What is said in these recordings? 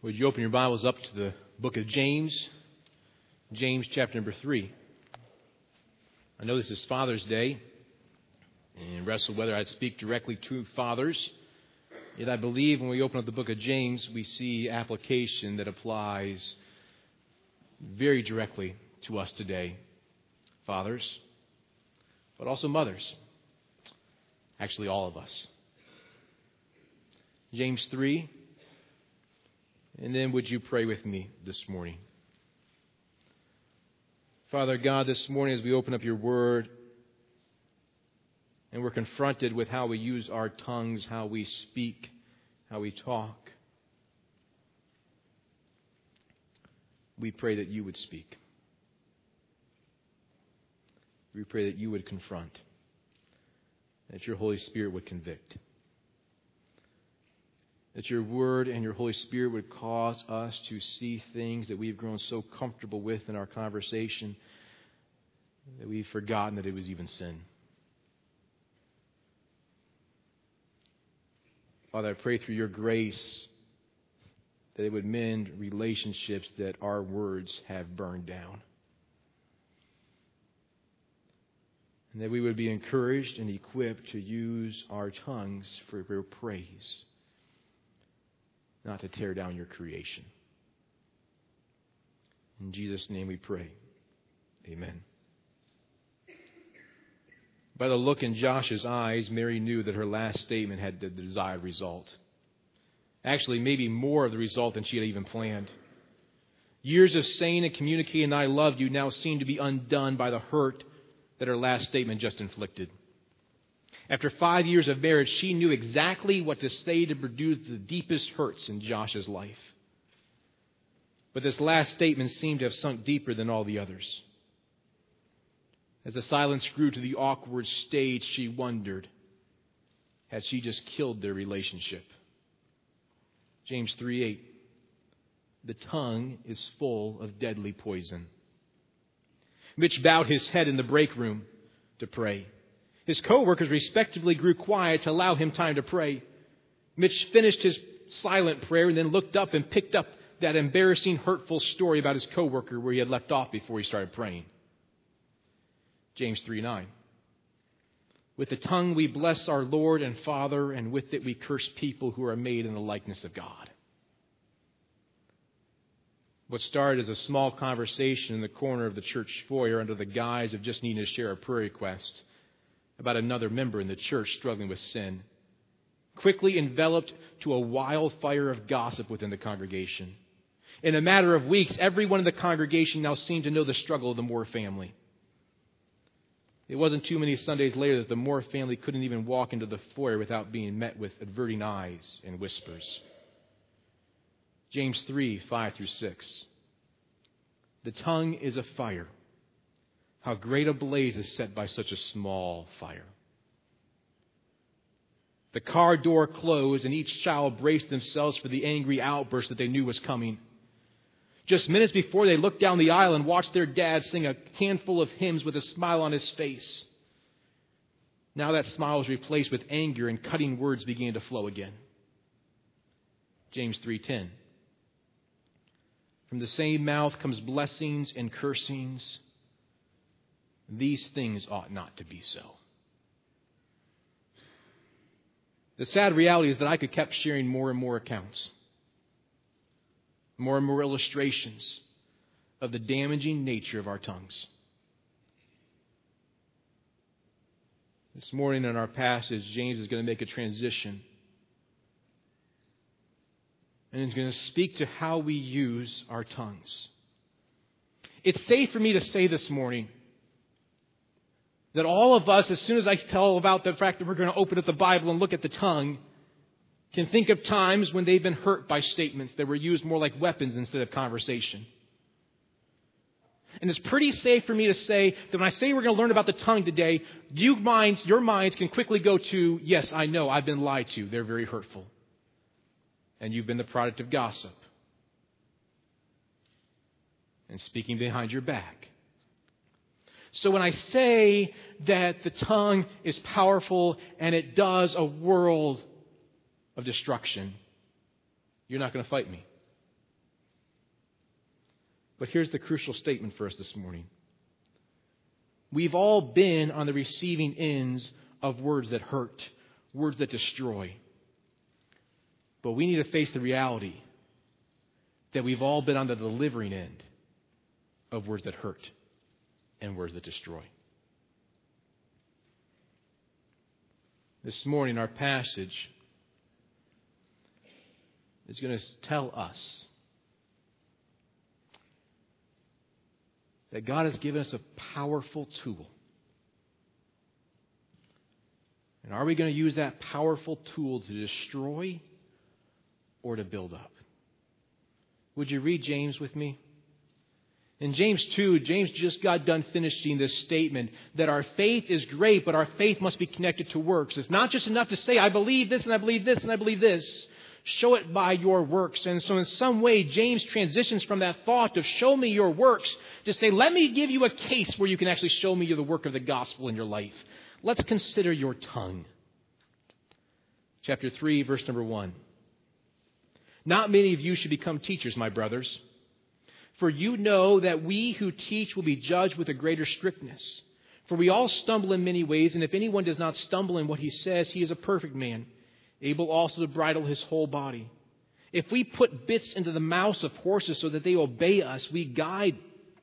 Would you open your Bibles up to the book of James, James chapter number 3. I know this is Father's Day, and wrestled whether I'd speak directly to fathers. Yet I believe when we open up the book of James, we see application that applies very directly to us today. Fathers, but also mothers. Actually, all of us. James 3. And then would you pray with me this morning? Father God, this morning as we open up your word and we're confronted with how we use our tongues, how we speak, how we talk, we pray that you would speak. We pray that you would confront, that your Holy Spirit would convict. That your Word and your Holy Spirit would cause us to see things that we've grown so comfortable with in our conversation that we've forgotten that it was even sin. Father, I pray through your grace that it would mend relationships that our words have burned down. And that we would be encouraged and equipped to use our tongues for your praise, not to tear down your creation. In Jesus' name we pray. Amen. By the look in Josh's eyes, Mary knew that her last statement had the desired result. Actually, maybe more of the result than she had even planned. Years of saying and communicating, "I love you," now seemed to be undone by the hurt that her last statement just inflicted. After 5 years of marriage, she knew exactly what to say to produce the deepest hurts in Josh's life. But this last statement seemed to have sunk deeper than all the others. As the silence grew to the awkward stage, she wondered, had she just killed their relationship? James 3:8. The tongue is full of deadly poison. Mitch bowed his head in the break room to pray. His co-workers respectively grew quiet to allow him time to pray. Mitch finished his silent prayer and then looked up and picked up that embarrassing, hurtful story about his co-worker where he had left off before he started praying. James 3:9. With the tongue we bless our Lord and Father, and with it we curse people who are made in the likeness of God. What started as a small conversation in the corner of the church foyer under the guise of just needing to share a prayer request about another member in the church struggling with sin, quickly enveloped to a wildfire of gossip within the congregation. In a matter of weeks, everyone in the congregation now seemed to know the struggle of the Moore family. It wasn't too many Sundays later that the Moore family couldn't even walk into the foyer without being met with averting eyes and whispers. James 3:5-6. The tongue is a fire. How great a blaze is set by such a small fire. The car door closed and each child braced themselves for the angry outburst that they knew was coming. Just minutes before, they looked down the aisle and watched their dad sing a handful of hymns with a smile on his face. Now that smile was replaced with anger and cutting words began to flow again. James 3:10. From the same mouth comes blessings and cursings. These things ought not to be so. The sad reality is that I could keep sharing more and more accounts, more and more illustrations of the damaging nature of our tongues. This morning in our passage, James is going to make a transition. And he's going to speak to how we use our tongues. It's safe for me to say this morning that all of us, as soon as I tell about the fact that we're going to open up the Bible and look at the tongue, can think of times when they've been hurt by statements that were used more like weapons instead of conversation. And it's pretty safe for me to say that when I say we're going to learn about the tongue today, your minds can quickly go to, yes, I know, I've been lied to. They're very hurtful. And you've been the product of gossip and speaking behind your back. So when I say that the tongue is powerful and it does a world of destruction, you're not going to fight me. But here's the crucial statement for us this morning. We've all been on the receiving ends of words that hurt, words that destroy. But we need to face the reality that we've all been on the delivering end of words that hurt and words that destroy. This morning, our passage is going to tell us that God has given us a powerful tool. And are we going to use that powerful tool to destroy or to build up? Would you read James with me? In James 2, James just got done finishing this statement that our faith is great, but our faith must be connected to works. It's not just enough to say, I believe this and I believe this and I believe this. Show it by your works. And so in some way, James transitions from that thought of show me your works to say, let me give you a case where you can actually show me the work of the gospel in your life. Let's consider your tongue. Chapter 3, verse number 1. Not many of you should become teachers, my brothers, for you know that we who teach will be judged with a greater strictness. For we all stumble in many ways, and if anyone does not stumble in what he says, he is a perfect man, able also to bridle his whole body. If we put bits into the mouths of horses so that they obey us, we guide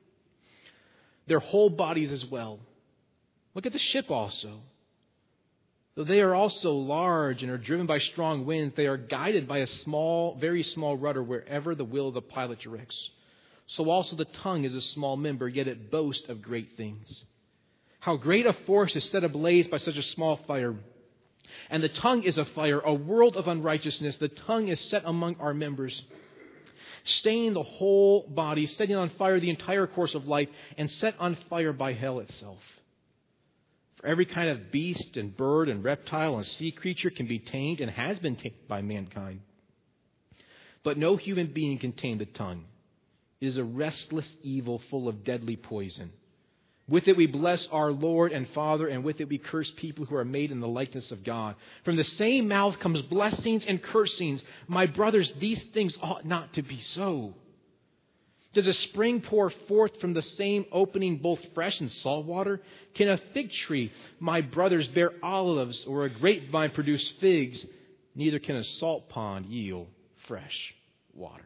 their whole bodies as well. Look at the ship also. Though they are also large and are driven by strong winds, they are guided by a small, very small rudder wherever the will of the pilot directs. So also the tongue is a small member, yet it boasts of great things. How great a force is set ablaze by such a small fire. And the tongue is a fire, a world of unrighteousness. The tongue is set among our members, staining the whole body, setting on fire the entire course of life, and set on fire by hell itself. For every kind of beast and bird and reptile and sea creature can be tamed and has been tamed by mankind. But no human being can tame the tongue. It is a restless evil full of deadly poison. With it we bless our Lord and Father, and with it we curse people who are made in the likeness of God. From the same mouth comes blessings and cursings. My brothers, these things ought not to be so. Does a spring pour forth from the same opening both fresh and salt water? Can a fig tree, my brothers, bear olives, or a grapevine produce figs? Neither can a salt pond yield fresh water.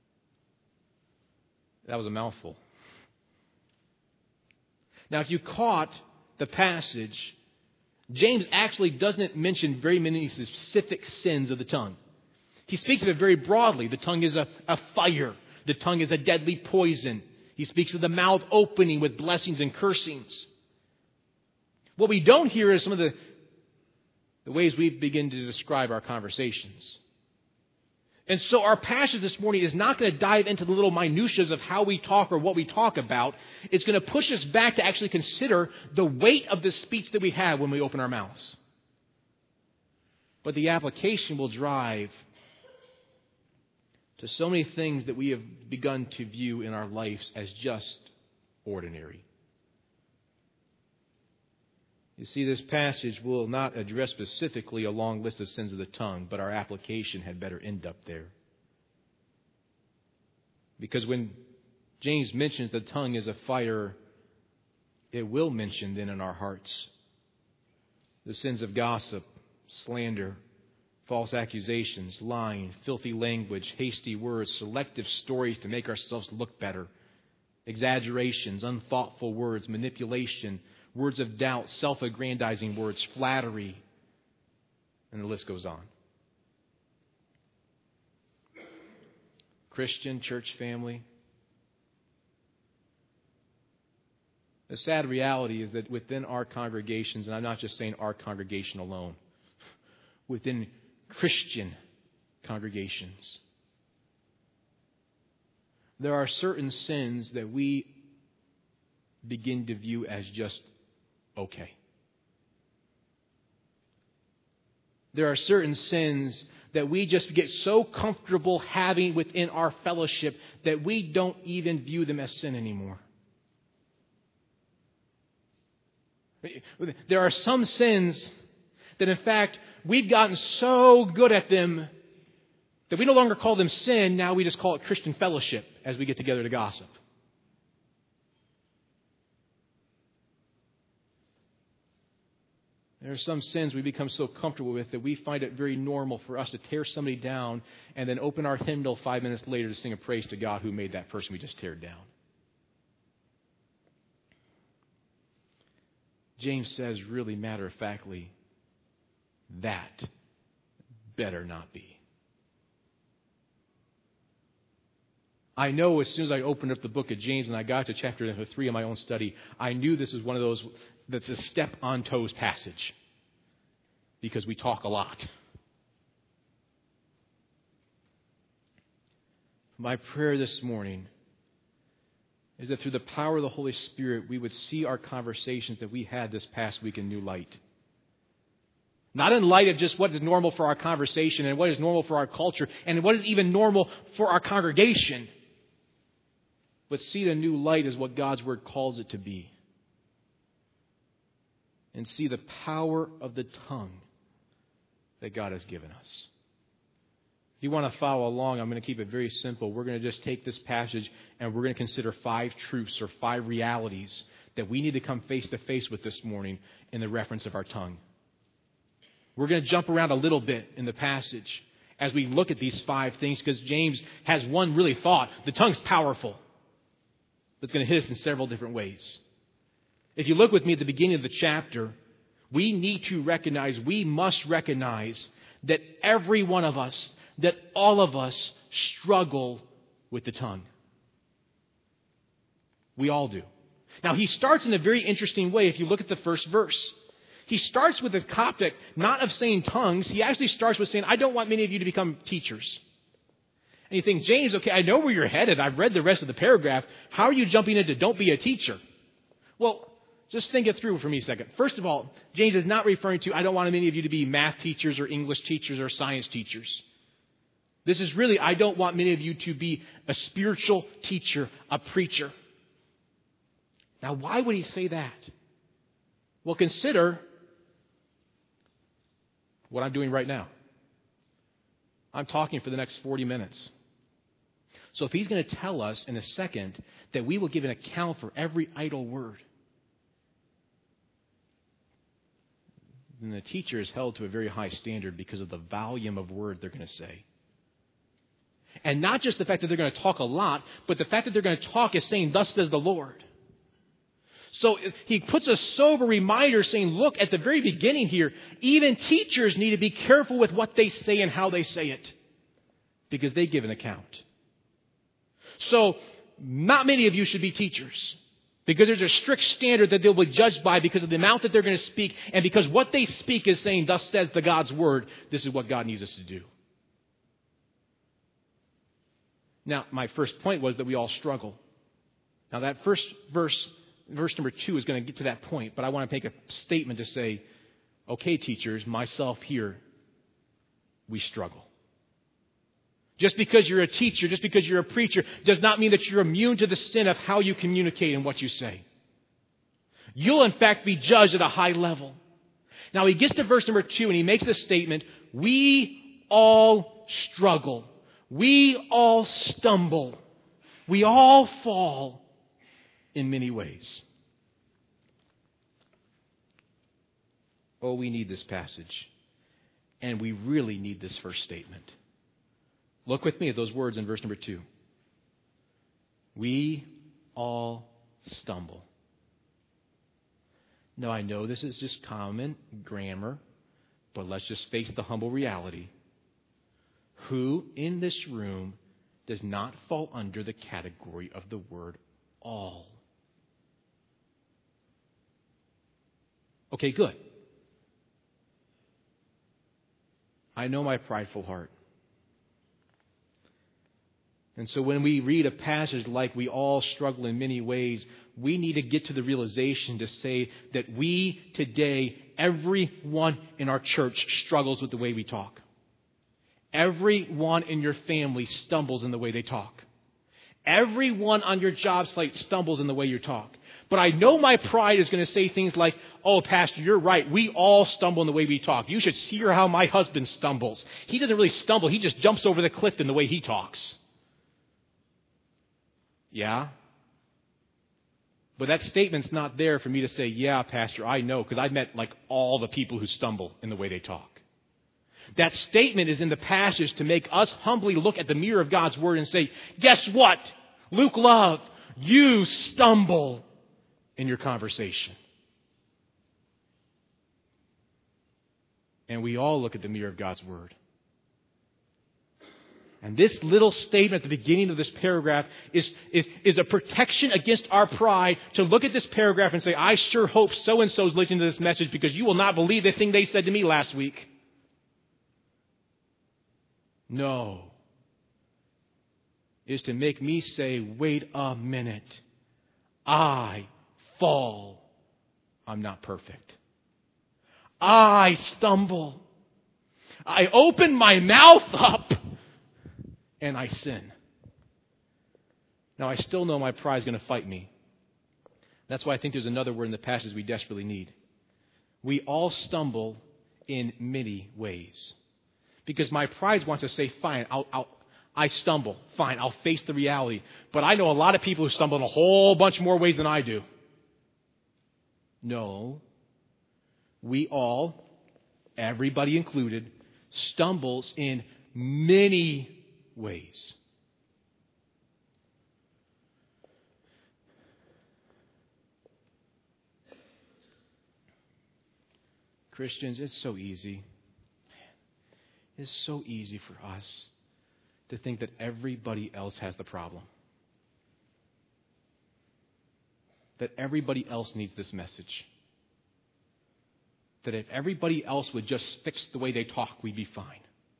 That was a mouthful. Now, if you caught the passage, James actually doesn't mention very many specific sins of the tongue. He speaks of it very broadly. The tongue is a fire. The tongue is a deadly poison. He speaks of the mouth opening with blessings and cursings. What we don't hear is some of the ways we begin to describe our conversations. And so our passage this morning is not going to dive into the little minutiae of how we talk or what we talk about. It's going to push us back to actually consider the weight of the speech that we have when we open our mouths. But the application will drive to so many things that we have begun to view in our lives as just ordinary. You see, this passage will not address specifically a long list of sins of the tongue, but our application had better end up there. Because when James mentions the tongue is a fire, it will mention then in our hearts the sins of gossip, slander, false accusations, lying, filthy language, hasty words, selective stories to make ourselves look better, exaggerations, unthoughtful words, manipulation, words of doubt, self-aggrandizing words, flattery, and the list goes on. Christian, church family, the sad reality is that within our congregations, and I'm not just saying our congregation alone, within Christian congregations, there are certain sins that we begin to view as just okay. There are certain sins that we just get so comfortable having within our fellowship that we don't even view them as sin anymore. There are some sins that, in fact, we've gotten so good at them that we no longer call them sin. Now we just call it Christian fellowship as we get together to gossip. There are some sins we become so comfortable with that we find it very normal for us to tear somebody down and then open our hymnal 5 minutes later to sing a praise to God who made that person we just teared down. James says, really matter-of-factly, that better not be. I know as soon as I opened up the book of James and I got to chapter 3 of my own study, I knew this was one of those that's a step on toes passage because we talk a lot. My prayer this morning is that through the power of the Holy Spirit, we would see our conversations that we had this past week in new light. Not in light of just what is normal for our conversation and what is normal for our culture and what is even normal for our congregation, but see the new light as what God's Word calls it to be. And see the power of the tongue that God has given us. If you want to follow along, I'm going to keep it very simple. We're going to just take this passage and we're going to consider 5 truths or 5 realities that we need to come face to face with this morning in the reference of our tongue. We're going to jump around a little bit in the passage as we look at these 5 things because James has one really thought. The tongue's powerful. But it's going to hit us in several different ways. If you look with me at the beginning of the chapter, we must recognize that every one of us, that all of us struggle with the tongue. We all do. Now, he starts in a very interesting way if you look at the first verse. He starts with a topic not of saying tongues. He actually starts with saying, I don't want many of you to become teachers. And you think, James, okay, I know where you're headed. I've read the rest of the paragraph. How are you jumping into don't be a teacher? Well, just think it through for me a second. First of all, James is not referring to, I don't want many of you to be math teachers or English teachers or science teachers. This is really, I don't want many of you to be a spiritual teacher, a preacher. Now, why would he say that? Well, consider what I'm doing right now. I'm talking for the next 40 minutes. So if he's going to tell us in a second that we will give an account for every idle word, then the teacher is held to a very high standard because of the volume of word they're going to say. And not just the fact that they're going to talk a lot, but the fact that they're going to talk is saying, thus says the Lord. So he puts a sober reminder saying, look, at the very beginning here, even teachers need to be careful with what they say and how they say it, because they give an account. So not many of you should be teachers, because there's a strict standard that they'll be judged by because of the amount that they're going to speak, and because what they speak is saying, thus says the God's Word, this is what God needs us to do. Now, my first point was that we all struggle. Now, that first verse number 2 is going to get to that point, but I want to make a statement to say, okay, teachers, myself here, we struggle. Just because you're a teacher, just because you're a preacher, does not mean that you're immune to the sin of how you communicate and what you say. You'll, in fact, be judged at a high level. Now, he gets to verse number 2 and he makes this statement, we all struggle. We all stumble. We all fall in many ways. Oh, we need this passage. And we really need this first statement. Look with me at those words in verse number 2. We all stumble. Now, I know this is just common grammar, but let's just face the humble reality. Who in this room does not fall under the category of the word all? Okay, good. I know my prideful heart. And so when we read a passage like we all struggle in many ways, we need to get to the realization to say that we today, everyone in our church struggles with the way we talk. Everyone in your family stumbles in the way they talk. Everyone on your job site stumbles in the way you talk. But I know my pride is going to say things like, oh, Pastor, you're right. We all stumble in the way we talk. You should hear how my husband stumbles. He doesn't really stumble. He just jumps over the cliff in the way he talks. Yeah? But that statement's not there for me to say, yeah, Pastor, I know, because I've met like all the people who stumble in the way they talk. That statement is in the passage to make us humbly look at the mirror of God's Word and say, guess what? Luke Love, you stumble in your conversation. And we all look at the mirror of God's Word. And this little statement at the beginning of this paragraph is a protection against our pride to look at this paragraph and say, I sure hope so-and-so is listening to this message because you will not believe the thing they said to me last week. No. It is to make me say, wait a minute. I fall. I'm not perfect. I stumble. I open my mouth up and I sin. Now, I still know my pride is going to fight me. That's why I think there's another word in the passage we desperately need. We all stumble in many ways. Because my pride wants to say, fine, I stumble. Fine, I'll face the reality. But I know a lot of people who stumble in a whole bunch more ways than I do. No. We all, everybody included, stumbles in many ways. Christians, it's so easy. It's so easy for us to think that everybody else has the problem. That everybody else needs this message. That if everybody else would just fix the way they talk, we'd be fine.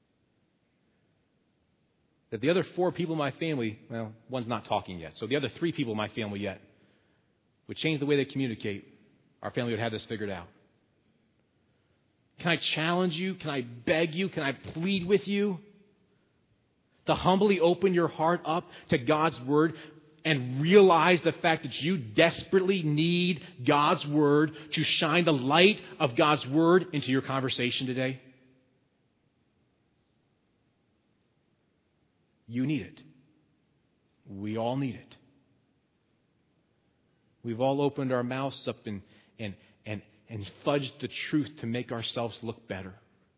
That the other 4 people in my family, well, one's not talking yet, so the other 3 people in my family yet would change the way they communicate, our family would have this figured out. Can I challenge you? Can I beg you? Can I plead with you to humbly open your heart up to God's Word and realize the fact that you desperately need God's Word to shine the light of God's Word into your conversation today? You need it. We all need it. We've all opened our mouths up and fudged the truth to make ourselves look better.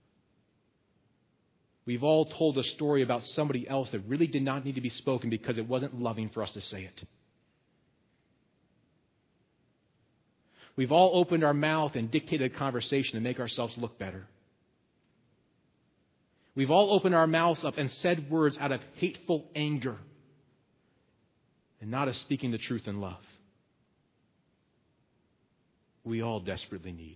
We've all told a story about somebody else that really did not need to be spoken because it wasn't loving for us to say it. We've all opened our mouth and dictated a conversation to make ourselves look better. We've all opened our mouths up and said words out of hateful anger and not of speaking the truth in love. We all desperately need.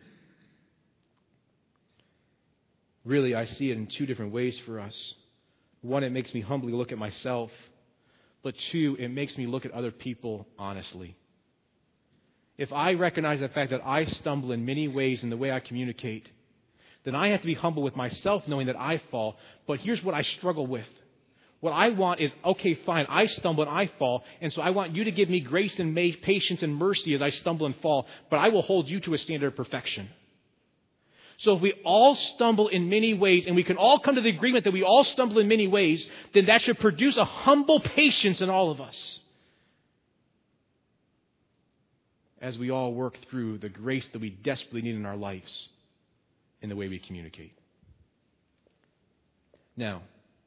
Really, I see it in 2 different ways for us. 1, it makes me humbly look at myself. But 2, it makes me look at other people honestly. If I recognize the fact that I stumble in many ways in the way I communicate, then I have to be humble with myself knowing that I fall. But here's what I struggle with. What I want is, okay, fine, I stumble and I fall, and so I want you to give me grace and patience and mercy as I stumble and fall, but I will hold you to a standard of perfection. So if we all stumble in many ways, and we can all come to the agreement that we all stumble in many ways, then that should produce a humble patience in all of us as we all work through the grace that we desperately need in our lives in the way we communicate. Now,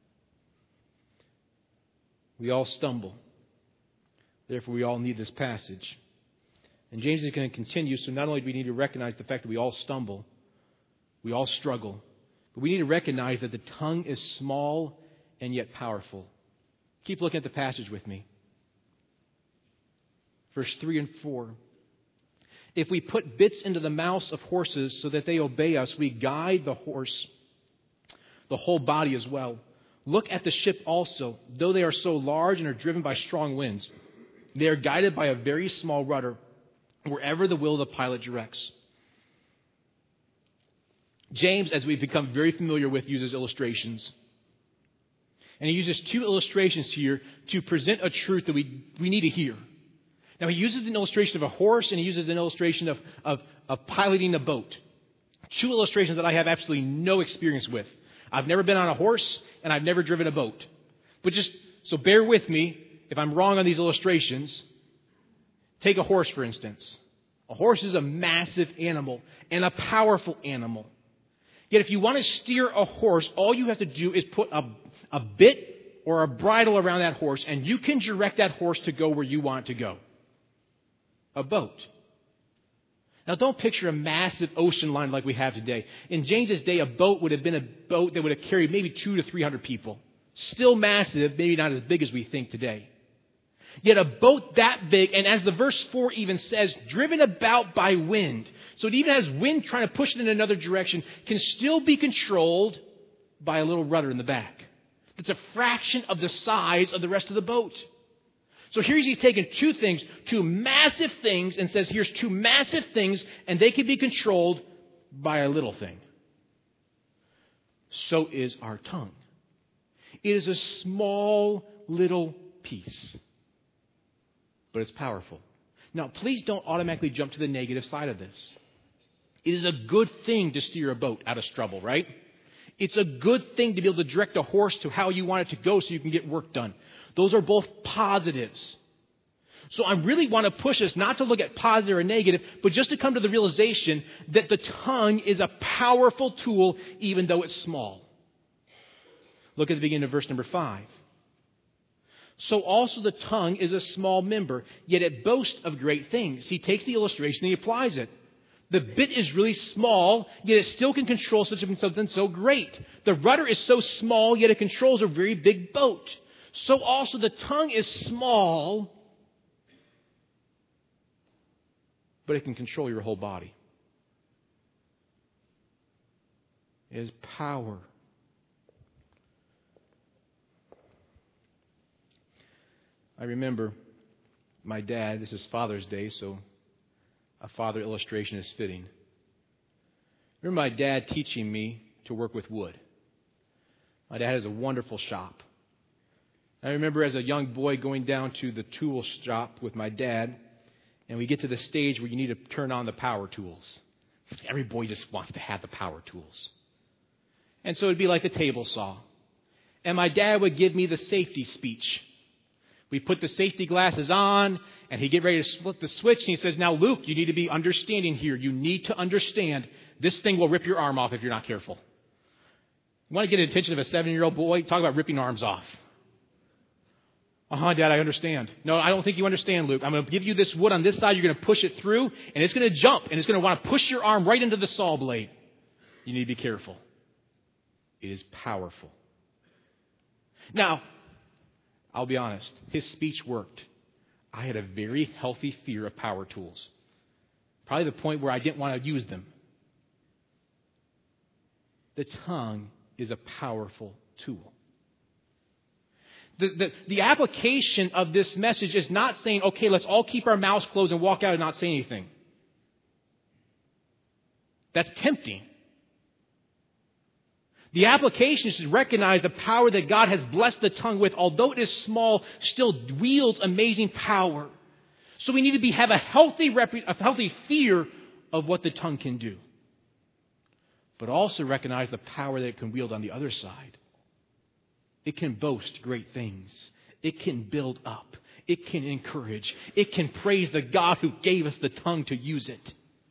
we all stumble. Therefore, we all need this passage. And James is going to continue, so not only do we need to recognize the fact that we all stumble, we all struggle, but we need to recognize that the tongue is small and yet powerful. Keep looking at the passage with me. Verse 3 and 4. If we put bits into the mouths of horses so that they obey us, we guide the horse, the whole body as well. Look at the ship also. Though they are so large and are driven by strong winds, they are guided by a very small rudder wherever the will of the pilot directs. James, as we've become very familiar with, uses illustrations. And he uses 2 illustrations here to present a truth that we need to hear. Now, he uses an illustration of a horse and he uses an illustration of piloting a boat. 2 illustrations that I have absolutely no experience with. I've never been on a horse and I've never driven a boat. But so bear with me if I'm wrong on these illustrations. Take a horse, for instance. A horse is a massive animal and a powerful animal. Yet if you want to steer a horse, all you have to do is put a bit or a bridle around that horse, and you can direct that horse to go where you want it to go. A boat. Now, don't picture a massive ocean liner like we have today. In James's day, a boat would have been a boat that would have carried maybe 200 to 300 people. Still massive, maybe not as big as we think today. Yet a boat that big, and as the verse 4 even says, driven about by wind. So it even has wind trying to push it in another direction, can still be controlled by a little rudder in the back. It's a fraction of the size of the rest of the boat. So he's taken two massive things, and says here's two massive things, and they can be controlled by a little thing. So is our tongue. It is a small little piece, but it's powerful. Now, please don't automatically jump to the negative side of this. It is a good thing to steer a boat out of trouble, right? It's a good thing to be able to direct a horse to how you want it to go so you can get work done. Those are both positives. So I really want to push us not to look at positive or negative, but just to come to the realization that the tongue is a powerful tool, even though it's small. Look at the beginning of verse number 5. So also the tongue is a small member, yet it boasts of great things. He takes the illustration and he applies it. The bit is really small, yet it still can control something so great. The rudder is so small, yet it controls a very big boat. So also the tongue is small, but it can control your whole body. It has power. I remember my dad, this is Father's Day, so a father illustration is fitting. I remember my dad teaching me to work with wood. My dad has a wonderful shop. I remember as a young boy going down to the tool shop with my dad, and we get to the stage where you need to turn on the power tools. Every boy just wants to have the power tools. And so it'd be like the table saw. And my dad would give me the safety speech. We put the safety glasses on, and he'd get ready to flip the switch, and he says, now, Luke, you need to be understanding here. You need to understand this thing will rip your arm off if you're not careful. You want to get the attention of a 7-year-old boy? Talk about ripping arms off. Dad, I understand. No, I don't think you understand, Luke. I'm going to give you this wood on this side. You're going to push it through, and it's going to jump, and it's going to want to push your arm right into the saw blade. You need to be careful. It is powerful. Now, I'll be honest. His speech worked. I had a very healthy fear of power tools. Probably the point where I didn't want to use them. The tongue is a powerful tool. The application of this message is not saying, okay, let's all keep our mouths closed and walk out and not say anything. That's tempting. The application is to recognize the power that God has blessed the tongue with, although it is small, still wields amazing power. So we need to have a healthy fear of what the tongue can do. But also recognize the power that it can wield on the other side. It can boast great things. It can build up. It can encourage. It can praise the God who gave us the tongue to use it.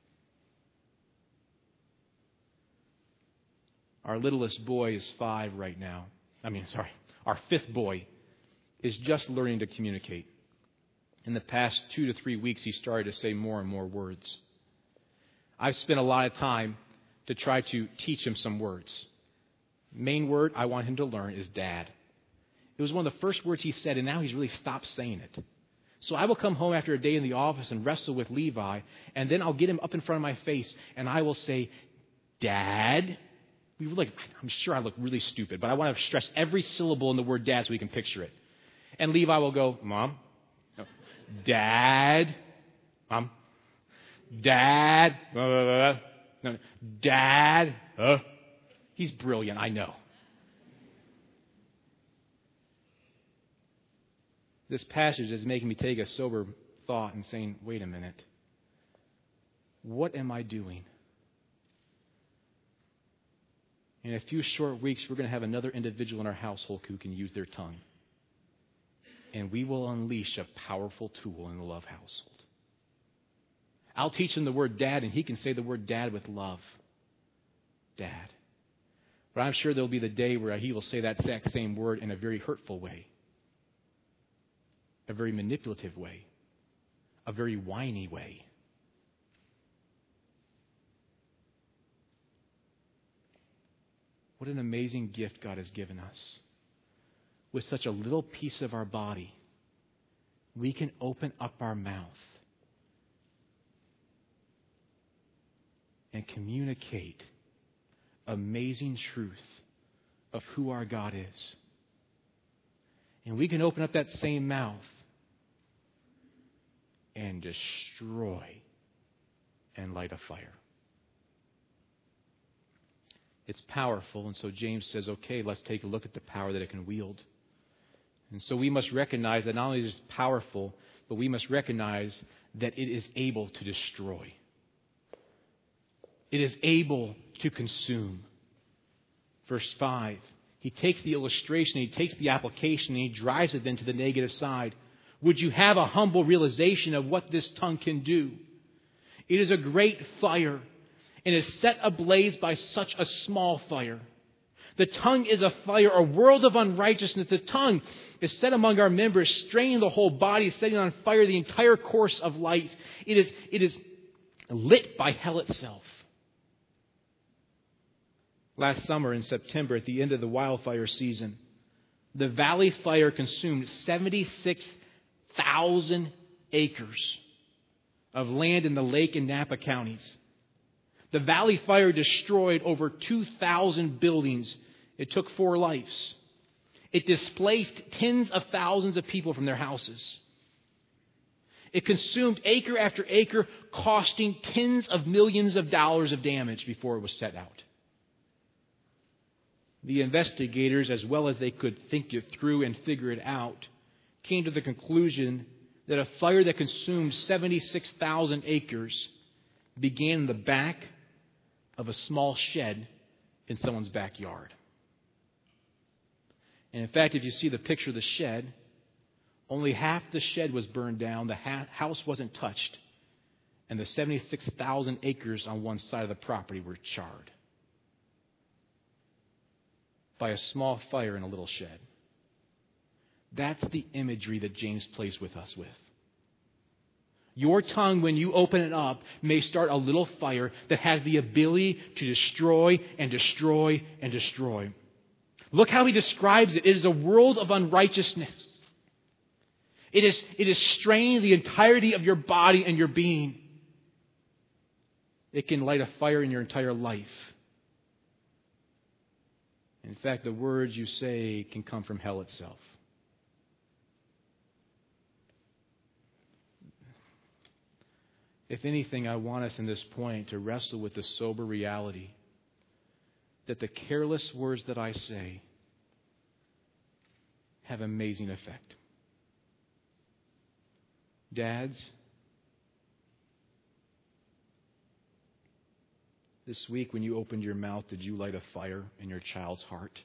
Our littlest boy is 5 right now. Our 5th boy is just learning to communicate. In the past 2 to 3 weeks, he started to say more and more words. I've spent a lot of time to try to teach him some words. Main word I want him to learn is dad. It was one of the first words he said, and now he's really stopped saying it. So I will come home after a day in the office and wrestle with Levi, and then I'll get him up in front of my face, and I will say, Dad. I'm sure I look really stupid, but I want to stress every syllable in the word dad so we can picture it. And Levi will go, Mom. No. Dad. Mom. Dad. No. Dad. He's brilliant, I know. This passage is making me take a sober thought and saying, wait a minute. What am I doing? In a few short weeks, we're going to have another individual in our household who can use their tongue. And we will unleash a powerful tool in the Love household. I'll teach him the word dad, and he can say the word dad with love. Dad. But I'm sure there'll be the day where he will say that exact same word in a very hurtful way, a very manipulative way, a very whiny way. What an amazing gift God has given us. With such a little piece of our body, we can open up our mouth and communicate amazing truth of who our God is. And we can open up that same mouth and destroy and light a fire. It's powerful, and so James says, okay, let's take a look at the power that it can wield. And so we must recognize that not only is it powerful, but we must recognize that it is able to destroy. It is able to consume. Verse 5, he takes the illustration, he takes the application, and he drives it then to the negative side. Would you have a humble realization of what this tongue can do? It is a great fire, and is set ablaze by such a small fire. The tongue is a fire, a world of unrighteousness. The tongue is set among our members, straining the whole body, setting on fire the entire course of life. It is lit by hell itself. Last summer in September, at the end of the wildfire season, the Valley Fire consumed 76,000 acres of land in the Lake and Napa counties. The Valley Fire destroyed over 2,000 buildings. It took 4 lives. It displaced tens of thousands of people from their houses. It consumed acre after acre, costing tens of millions of dollars of damage before it was set out. The investigators, as well as they could think it through and figure it out, came to the conclusion that a fire that consumed 76,000 acres began in the back of a small shed in someone's backyard. And in fact, if you see the picture of the shed, only half the shed was burned down, the house wasn't touched, and the 76,000 acres on one side of the property were charred by a small fire in a little shed. That's the imagery that James plays with us with. Your tongue, when you open it up, may start a little fire that has the ability to destroy and destroy and destroy. Look how he describes it. It is a world of unrighteousness. It is straining the entirety of your body and your being. It can light a fire in your entire life. In fact, the words you say can come from hell itself. If anything, I want us in this point to wrestle with the sober reality that the careless words that I say have amazing effect. Dads, this week when you opened your mouth, did you light a fire in your child's heart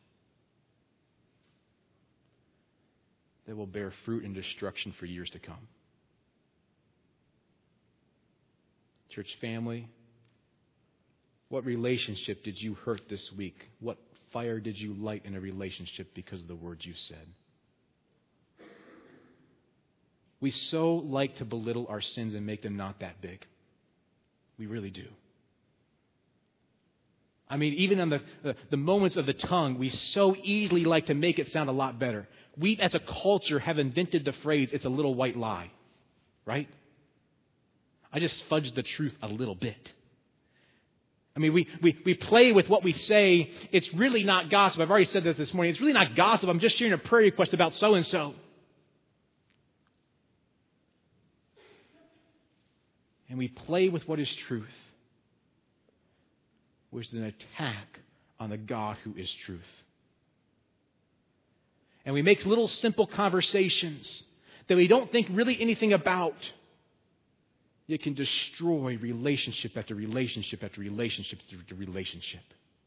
that will bear fruit and destruction for years to come? Church family, what relationship did you hurt this week? What fire did you light in a relationship because of the words you said? We so like to belittle our sins and make them not that big. We really do. I mean, even on the moments of the tongue, we so easily like to make it sound a lot better. We, as a culture, have invented the phrase, it's a little white lie. Right? I just fudged the truth a little bit. I mean, we play with what we say. It's really not gossip. I've already said that this morning. It's really not gossip. I'm just sharing a prayer request about so-and-so. And we play with what is truth, which is an attack on the God who is truth. And we make little simple conversations that we don't think really anything about. It can destroy relationship after relationship after relationship after relationship.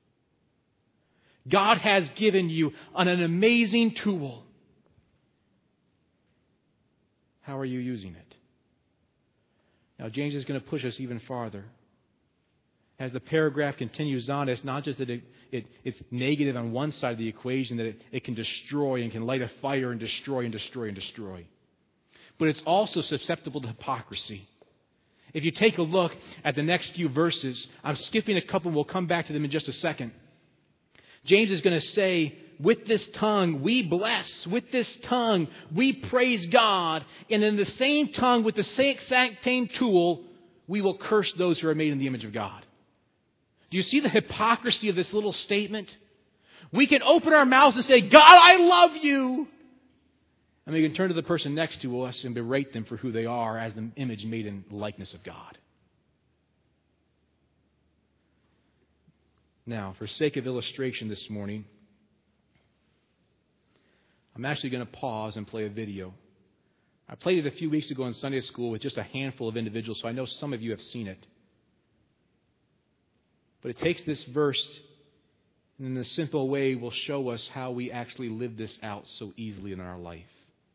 God has given you an amazing tool. How are you using it? Now, James is going to push us even farther. As the paragraph continues on, it's not just that it's negative on one side of the equation, that it can destroy and can light a fire and destroy and destroy and destroy. But it's also susceptible to hypocrisy. If you take a look at the next few verses, I'm skipping a couple and we'll come back to them in just a second. James is going to say, with this tongue we bless, with this tongue we praise God, and in the same tongue, with the same exact same tool, we will curse those who are made in the image of God. Do you see the hypocrisy of this little statement? We can open our mouths and say, God, I love you. And we can turn to the person next to us and berate them for who they are as the image made in the likeness of God. Now, for sake of illustration this morning, I'm actually going to pause and play a video. I played it a few weeks ago in Sunday school with just a handful of individuals, so I know some of you have seen it. But it takes this verse and in a simple way will show us how we actually live this out so easily in our life.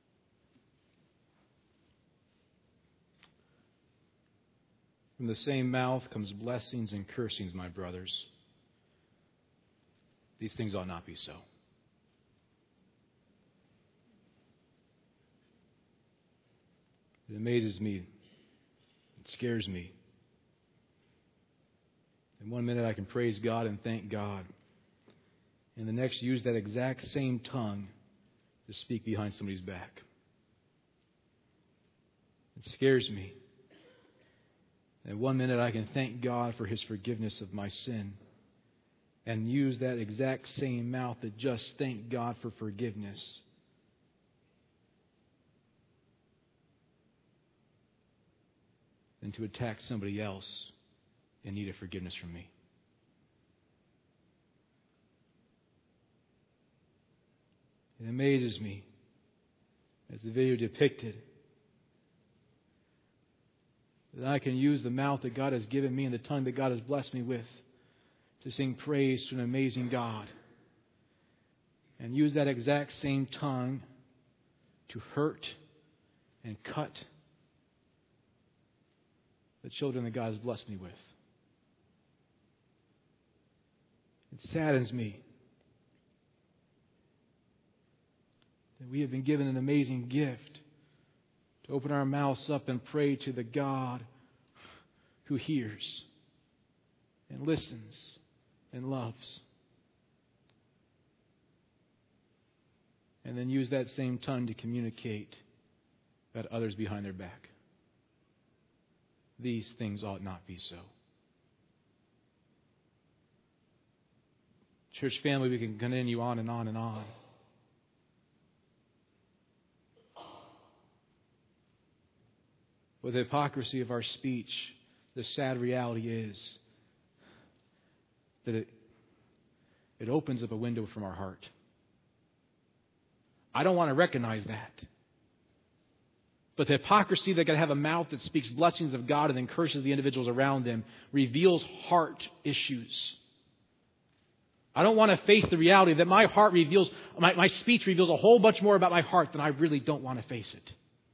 From the same mouth comes blessings and cursings, my brothers. These things ought not be so. It amazes me. It scares me. In one minute I can praise God and thank God. In the next use that exact same tongue to speak behind somebody's back. It scares me. In 1 minute I can thank God for His forgiveness of my sin. And use that exact same mouth to just thank God for forgiveness. Than to attack somebody else in need of forgiveness from me. It amazes me, as the video depicted, that I can use the mouth that God has given me and the tongue that God has blessed me with to sing praise to an amazing God. And use that exact same tongue to hurt and cut the children that God has blessed me with. It saddens me that we have been given an amazing gift to open our mouths up and pray to the God who hears and listens and loves. And then use that same tongue to communicate about others behind their back. These things ought not be so. Church family, we can continue on and on and on. With the hypocrisy of our speech, the sad reality is that it opens up a window from our heart. I don't want to recognize that. But the hypocrisy that can have a mouth that speaks blessings of God and then curses the individuals around them reveals heart issues. I don't want to face the reality that my heart reveals, my speech reveals a whole bunch more about my heart than I really don't want to face it.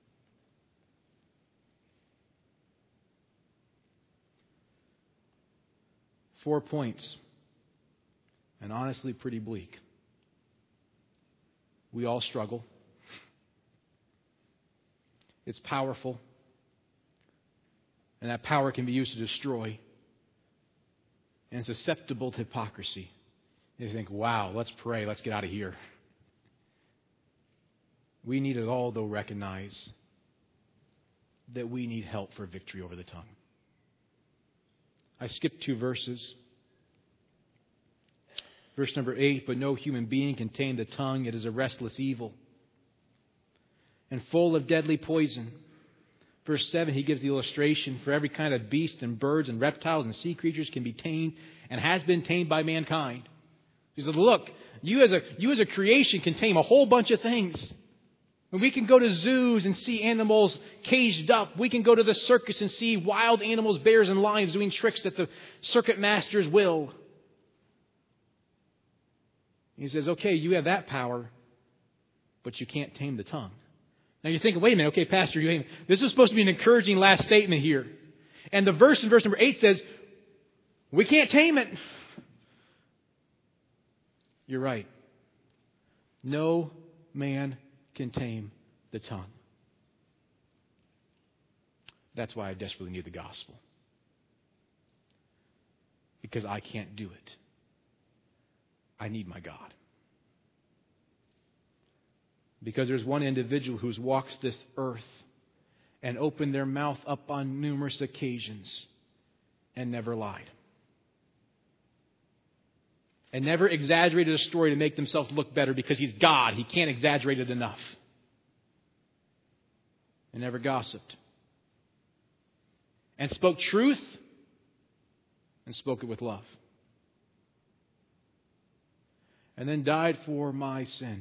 Four points, and honestly pretty bleak. We all struggle. It's powerful, and that power can be used to destroy, and it's susceptible to hypocrisy. And you think, wow, let's pray, let's get out of here. We need it all, though, recognize that we need help for victory over the tongue. I skipped 2 verses. Verse number 8, but no human being can tame the tongue. It is a restless evil and full of deadly poison. Verse 7, he gives the illustration. For every kind of beast and birds and reptiles and sea creatures can be tamed and has been tamed by mankind. He says, look, you as a creation can tame a whole bunch of things. And we can go to zoos and see animals caged up. We can go to the circus and see wild animals, bears and lions doing tricks at the circuit master's will. He says, okay, you have that power, but you can't tame the tongue. Now you're thinking, wait a minute, okay, Pastor, this is supposed to be an encouraging last statement here. And the verse in verse number 8 says, we can't tame it. You're right. No man can tame the tongue. That's why I desperately need the gospel. Because I can't do it. I need my God. Because there's one individual who's walked this earth and opened their mouth up on numerous occasions and never lied. And never exaggerated a story to make themselves look better because he's God. He can't exaggerate it enough. And never gossiped. And spoke truth and spoke it with love. And then died for my sin.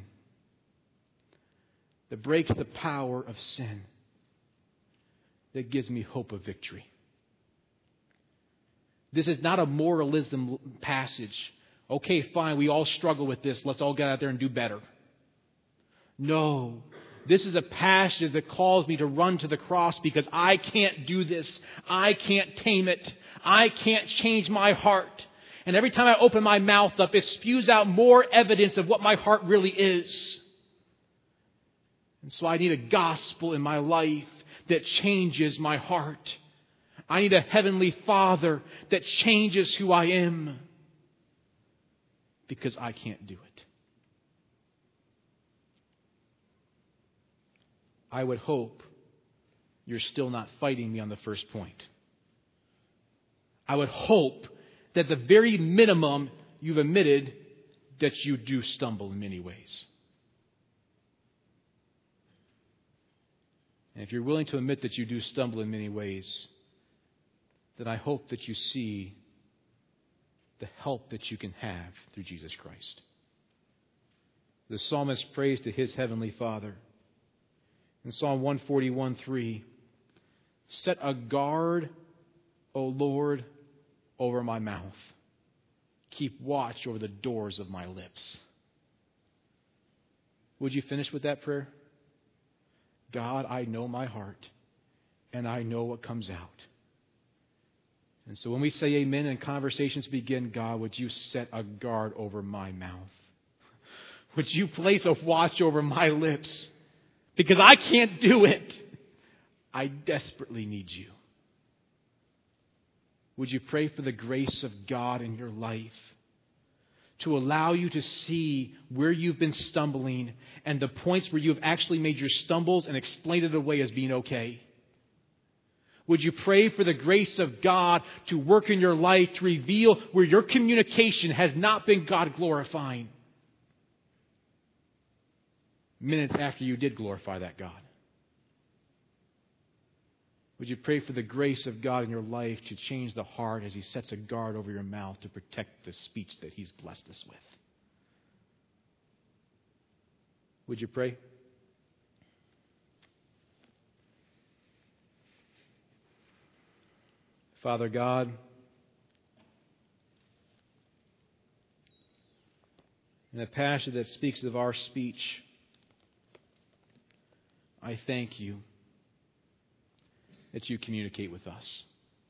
That breaks the power of sin. That gives me hope of victory. This is not a moralism passage. Okay, fine, we all struggle with this. Let's all get out there and do better. No. This is a passage that calls me to run to the cross because I can't do this. I can't tame it. I can't change my heart. And every time I open my mouth up, it spews out more evidence of what my heart really is. And so I need a gospel in my life that changes my heart. I need a heavenly Father that changes who I am. Because I can't do it. I would hope you're still not fighting me on the first point. I would hope that the very minimum you've admitted that you do stumble in many ways. And if you're willing to admit that you do stumble in many ways, then I hope that you see the help that you can have through Jesus Christ. The psalmist prays to his heavenly Father. In Psalm 141:3, set a guard, O Lord, over my mouth. Keep watch over the doors of my lips. Would you finish with that prayer? God, I know my heart, and I know what comes out. And so when we say amen and conversations begin, God, would you set a guard over my mouth? Would you place a watch over my lips? Because I can't do it. I desperately need you. Would you pray for the grace of God in your life to allow you to see where you've been stumbling and the points where you've actually made your stumbles and explained it away as being okay? Would you pray for the grace of God to work in your life to reveal where your communication has not been God glorifying? Minutes after you did glorify that God. Would you pray for the grace of God in your life to change the heart as He sets a guard over your mouth to protect the speech that He's blessed us with? Would you pray? Father God, in a passage that speaks of our speech, I thank you that you communicate with us.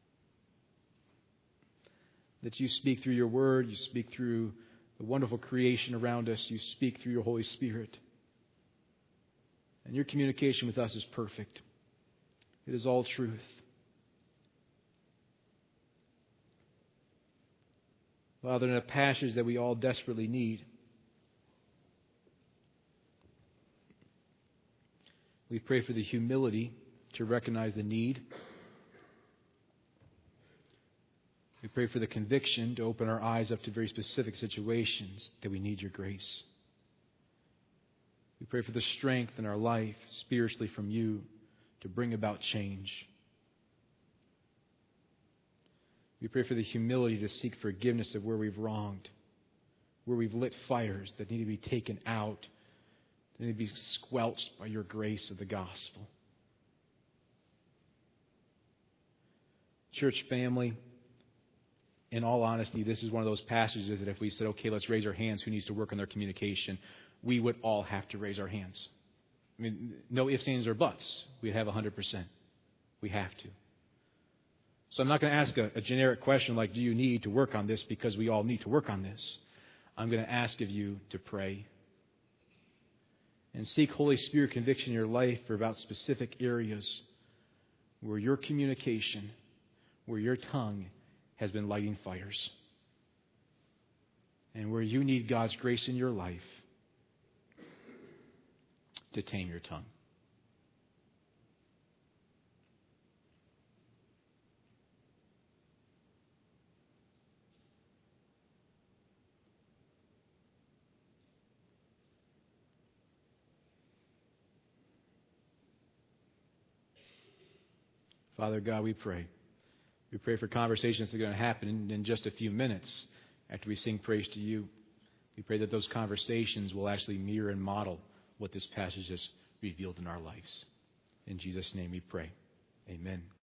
That you speak through your word, you speak through the wonderful creation around us, you speak through your Holy Spirit. And your communication with us is perfect. It is all truth. Father, in a passage that we all desperately need, we pray for the humility to recognize the need. We pray for the conviction to open our eyes up to very specific situations that we need your grace. We pray for the strength in our life spiritually from you to bring about change. We pray for the humility to seek forgiveness of where we've wronged, where we've lit fires that need to be taken out, that need to be squelched by your grace of the gospel. Church family, in all honesty, this is one of those passages that if we said, okay, let's raise our hands, who needs to work on their communication, we would all have to raise our hands. I mean, no ifs, ands, or buts. We'd have 100%. We have to. So I'm not going to ask a generic question like, do you need to work on this, because we all need to work on this. I'm going to ask of you to pray and seek Holy Spirit conviction in your life for about specific areas where your communication, where your tongue has been lighting fires, and where you need God's grace in your life to tame your tongue. Father God, we pray. We pray for conversations that are going to happen in just a few minutes after we sing praise to you. We pray that those conversations will actually mirror and model what this passage has revealed in our lives. In Jesus' name we pray. Amen.